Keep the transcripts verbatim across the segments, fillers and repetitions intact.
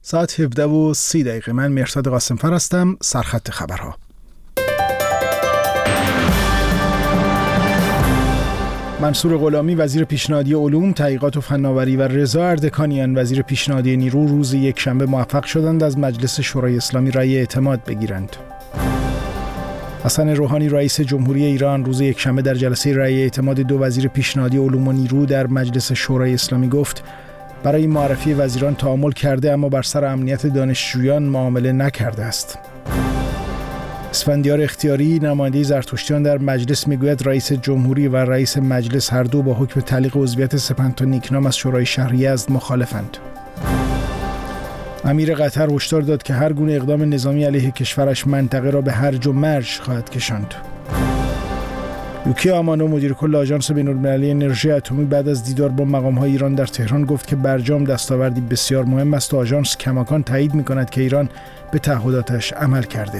ساعت هفده و سی دقیقه. من مهرداد قاسمفر هستم. سرخط خبرها. منصور غلامی وزیر پیشنهادی علوم، تحقیقات و فناوری و رضا اردکانیان وزیر پیشنهادی نیرو روز یکشنبه موفق شدند از مجلس شورای اسلامی رأی اعتماد بگیرند. حسن روحانی رئیس جمهوری ایران روز یکشنبه در جلسه رأی اعتماد دو وزیر پیشنهادی علوم و نیرو در مجلس شورای اسلامی گفت برای معرفی وزیران تعامل کرده اما بر سر امنیت دانشجویان معامله نکرده است. اسفندیار اختیاری نماینده زرتشتیان در مجلس میگوید رئیس جمهوری و رئیس مجلس هر دو با حکم تعلیق عضویت سپاه تا نیکنام از شورای شهر یزد مخالفند. امیر قطر هشدار داد که هر گونه اقدام نظامی علیه کشورش منطقه را به هرج و مرج خواهد کشاند. یوکی آمانو مدیر کل آژانس بین‌المللی انرژی اتمی بعد از دیدار با مقام‌های ایران در تهران گفت که برجام دستاوردی بسیار مهم است و آژانس کماکان تایید می‌کند که ایران به تعهداتش عمل کرده.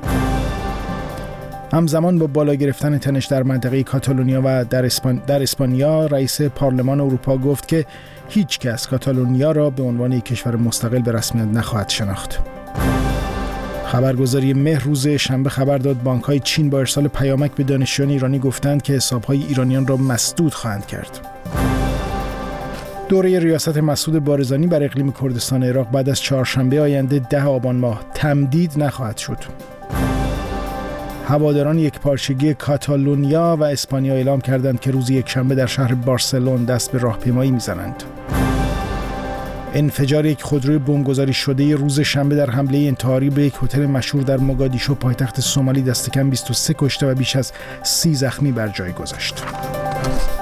همزمان با بالا گرفتن تنش در منطقه کاتالونیا و در, اسپان... در اسپانیا، رئیس پارلمان اروپا گفت که هیچ کس کاتالونیا را به عنوان یک کشور مستقل به رسمیت نخواهد شناخت. خبرگزاری مهر روز شنبه خبر داد بانک‌های چین با ارسال پیامک به دانشجویان ایرانی گفتند که حساب‌های ایرانیان را مسدود خواهند کرد. دوره ریاست مسعود بارزانی بر اقلیم کردستان عراق بعد از چهارشنبه آینده ده آبان ماه تمدید نخواهد شد. هواداران یکپارچگی کاتالونیا و اسپانیا اعلام کردند که روز یکشنبه در شهر بارسلون دست به راهپیمایی می‌زنند. انفجار یک خودروی بمبگذاری شده روز شنبه در حمله انتحاری به یک هتل مشهور در موگادیشو پایتخت سومالی دست کم بیست و سه کشته و بیش از سی زخمی بر جای گذاشت.